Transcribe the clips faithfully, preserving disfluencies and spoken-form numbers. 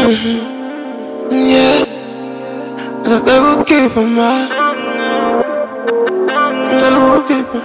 Mm-hmm. Yeah, cause I gotta go keep him, man. Gotta go keep him.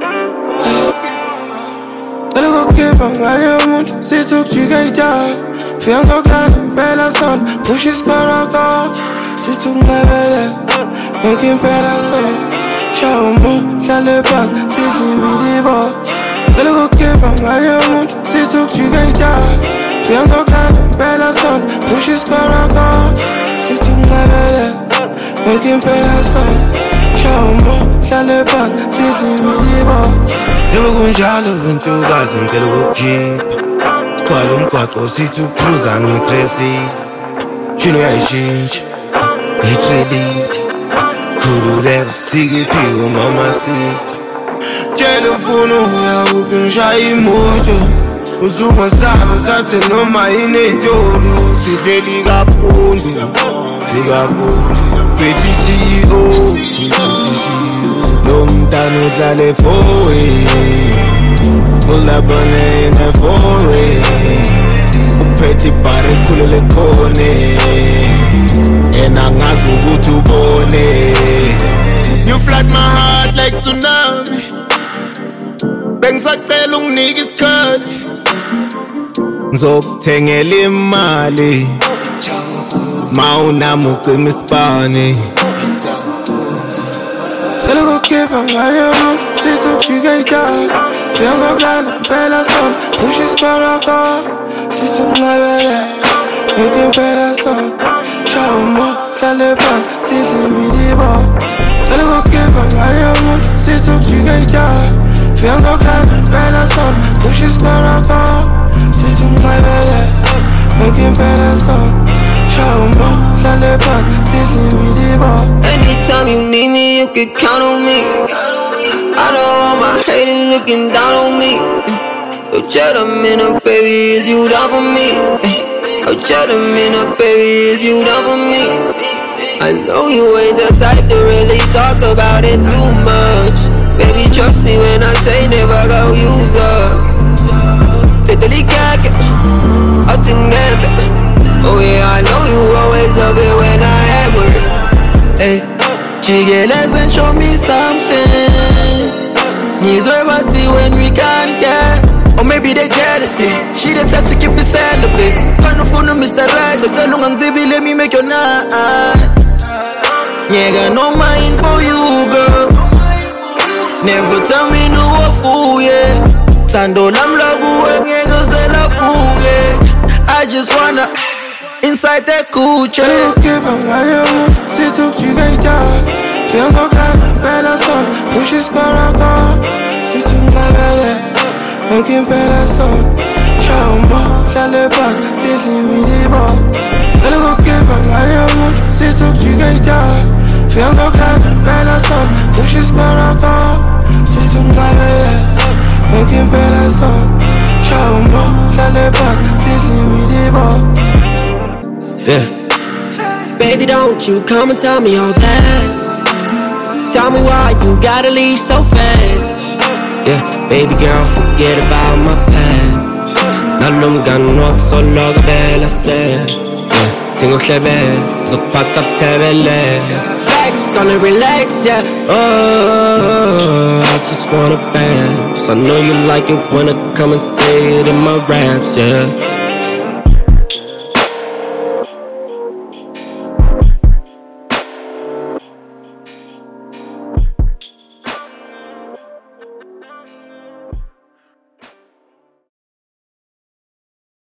Gotta go keep him, man. Jag mot sitt och tjuga i dag. Fian så kan bella son. Push is gonna go. Sitt och nävele. Making better son. Show mo, sale back. Sisi vidi bo. Gotta go keep him, man. Jag mot sitt och tjuga i dag. Fian så kan bella son. Push is gonna go. Sitt och nävele. Making better son. Show mo, sale back. Sisi vidi bo. Devo kunjalo vintukazi ngicela ukukhipha Sikhwala umgwaqo sithi ukruza ngikresi Shino uyayishintsha Ngitrelite Khululeka sikiphiwe mama sita Tshela ufuna uya kuphi ngishaya imoto Uzungasabi uthathe noma yini ey'tolo Sihleli kabundi Likabundi Bethi C E O Bethi C E O Lo mntana uhlala efowe Full up on in a foray Uphethe ibhari khulule khone Yena ngazi ukuthi ubone You flood my heart like tsunami Bengisacela unginike isikhathi Ngizokuthengela imali Ma unami ucima isibani Gotta go keep him, man. Jag mot sitt och tjuga i dag. Fian så kan bella son. Push is gonna go. Sitt och nävele. Making better son. Show mo, sale back. Sisi vidi bo. Gotta go keep him, man. Jag mot sitt och tjuga i dag. Fian så kan bella son. Push is gonna go. Sitt och nävele. Making better son. Show mo, sale back. Sisi vidi bo. Anytime you need me, you can count on me. I know all my haters looking down on me. Oh, shut up, man, up, baby, is you down for me? Oh, shut up, man, up, baby, is you down for me? I know you ain't the type to really talk about it too much. Baby, trust me when I say never go use up. Take the leak, I'll think that. Oh yeah, I know you always love it when I hammer it. Hey, Chigeles and show me something. Nizwe bati when we can't get. Or maybe they jealousy. She the type to keep it celibate. Can't afford no Mister Right. So tell them Zibi, let me make your night. Yeah, got no mind for you, girl. Never tell me no fool, yeah. Tando lam lagu and yeah, fool, yeah. I just wanna inside that coochie. Gotta go keep him, man. Jag mot sitt och tjuga i dag. Fian så kan bella son. Push is gonna go. Sitt och nävele. Making better son. Show mo, sale back. Sisi vidi bo. Gotta go keep him, man. Jag mot sitt och tjuga i dag. Fian så kan bella son. Push is gonna go. Sitt och nävele. Making better son. Show mo, sale back. Sisi vidi bo. Yeah. Baby, don't you come and tell me all that. Tell me why you gotta leave so fast. Yeah, baby girl, forget about my past. Nalum ganwak so log bella said. Yeah, tingo klebe, so pack up tevele. Facts, gonna relax, yeah. Oh, I just wanna bounce. I know you like it when I come and say it in my raps, yeah.